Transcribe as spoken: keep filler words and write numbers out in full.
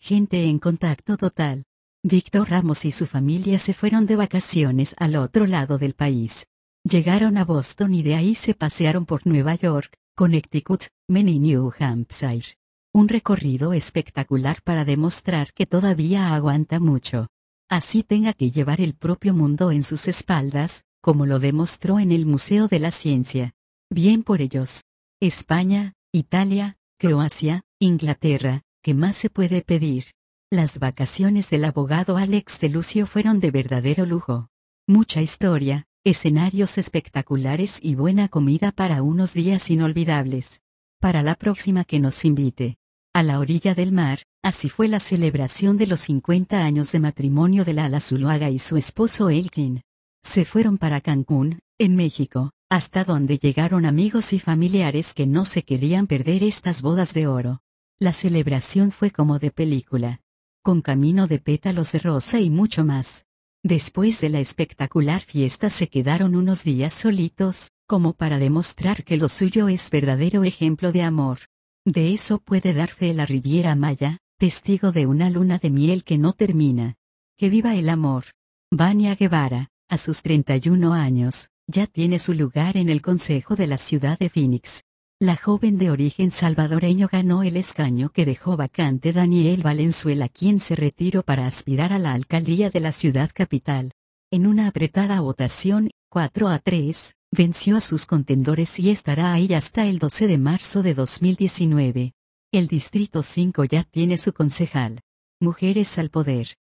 gente en contacto total. Víctor Ramos y su familia se fueron de vacaciones al otro lado del país. Llegaron a Boston y de ahí se pasearon por Nueva York, Connecticut, Maine y New Hampshire. Un recorrido espectacular para demostrar que todavía aguanta mucho. Así tenga que llevar el propio mundo en sus espaldas, como lo demostró en el Museo de la Ciencia. Bien por ellos. España, Italia, Croacia, Inglaterra, ¿qué más se puede pedir? Las vacaciones del abogado Alex de Lucio fueron de verdadero lujo. Mucha historia, escenarios espectaculares y buena comida para unos días inolvidables. Para la próxima que nos invite. A la orilla del mar, así fue la celebración de los cincuenta años de matrimonio de Lala Zuluaga y su esposo Elkin. Se fueron para Cancún, en México, hasta donde llegaron amigos y familiares que no se querían perder estas bodas de oro. La celebración fue como de película. Con camino de pétalos de rosa y mucho más. Después de la espectacular fiesta se quedaron unos días solitos, como para demostrar que lo suyo es verdadero ejemplo de amor. De eso puede dar fe la Riviera Maya, testigo de una luna de miel que no termina. ¡Que viva el amor! Vania Guevara, a sus treinta y uno años, ya tiene su lugar en el Consejo de la ciudad de Phoenix. La joven de origen salvadoreño ganó el escaño que dejó vacante Daniel Valenzuela, quien se retiró para aspirar a la alcaldía de la ciudad capital. En una apretada votación, cuatro a tres, venció a sus contendores y estará ahí hasta el doce de marzo de dos mil diecinueve. El Distrito cinco ya tiene su concejal. Mujeres al poder.